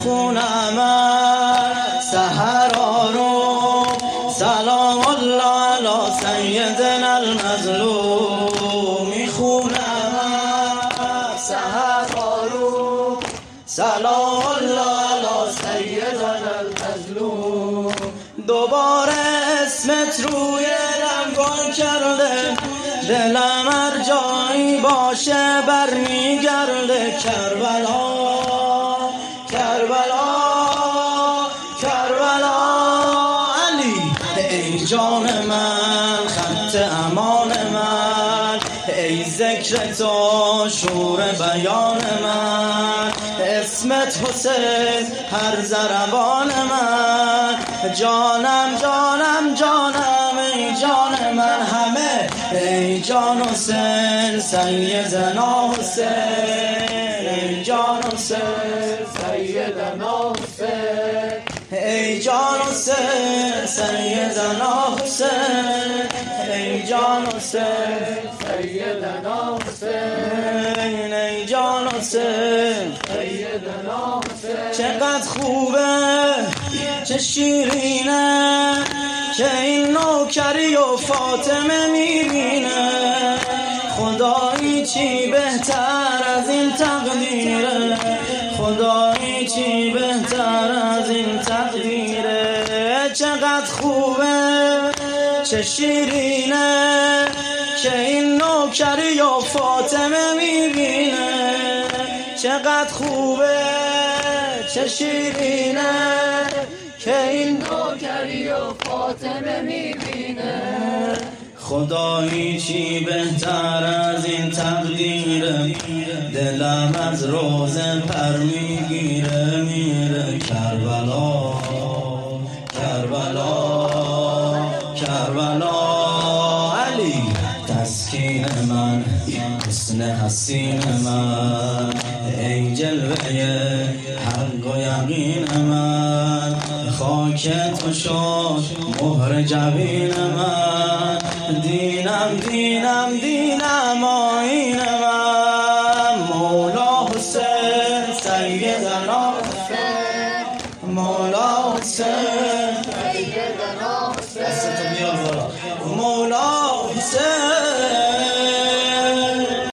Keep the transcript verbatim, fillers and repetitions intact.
خونم سحر آروم سلام الله علی سیدنا المظلوم. میخونم سحر آروم سلام الله علی سیدنا المظلوم. دوباره اسمت روی رمگان کرده، دلم هر جایی باشه برمیگرده. کربلا کربلا کربلا علی ای جان من، خط امان من، ای ذکر تو شور بیان من، اسمت حسین هر ضربان من. جانم جانم جانم ای جان من همه، ای جان حسین سیدنا حسین، ای جان حسین سیدنا حسین، ای جان حسین سیدنا حسین، ای جان حسین سیدنا حسین، ای جان حسین سیدنا حسین. چقدر خوبه چه شیرینه که این نوکری و فاطمه میبینه. خدایی چی بهتر از این تقدیره، خدایی چی بهتر از این تقدیره. چقدر خوبه چه شیرینه که این نوکری و فاطمه میبینه. چقدر خوبه چه شیرینه که این نوکری و فاطمه میبینه. خدایی چی بهتر از این تقدیره، دلم از روزه پر میگیره میره. کربلا کربلا کربلا علی تسکین من، حسن حسین من، ای جلوه حق و یقین من. خاک تو شد مهر جبین من، دینم دینم دینم آیین من. مولا حسین سیدنا حسین، مولا حسین